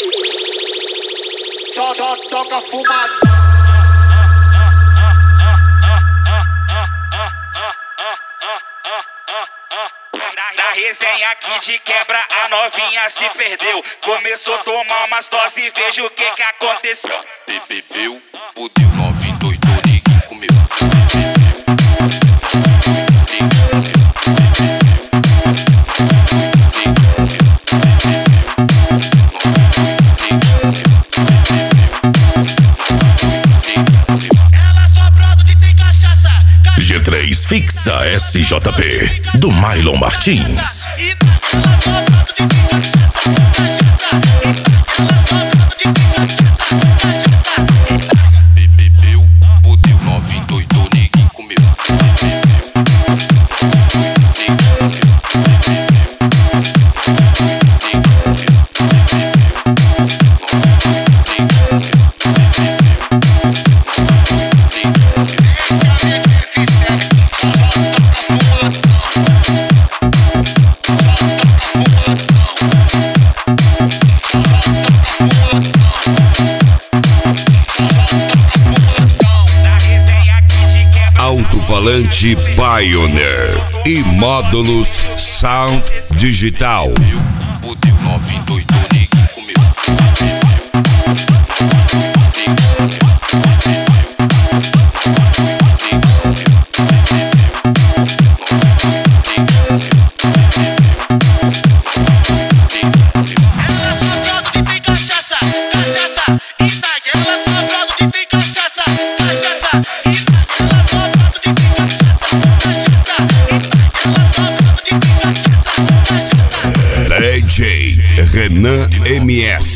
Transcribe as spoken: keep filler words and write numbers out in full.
Só, só toca fumaça. Na resenha aqui de quebra, a novinha se perdeu. Começou a tomar umas doses e veja o que que aconteceu. Bebeu, fudeu, novinho doidou, ninguém comeu. Ela só brota de tem cachaça. G três Fixa S J P do Mylon Martins. Ela só brota de tem cachaça, cachaça. Ela só brota de tem cachaça, cachaça. Bebeu, fudeu, novinho doidou, ninguém comeu. Alto-falante Pioneer e módulos Sound Digital. Fudeu, novinho doidou, ninguém comeu. Ela só brota de tem cachaça, cachaça. Ela só brota de tem cachaça, cachaça. Ela só brota de tem cachaça, cachaça. Ela só brota de tem cachaça, cachaça. D J Renan M S.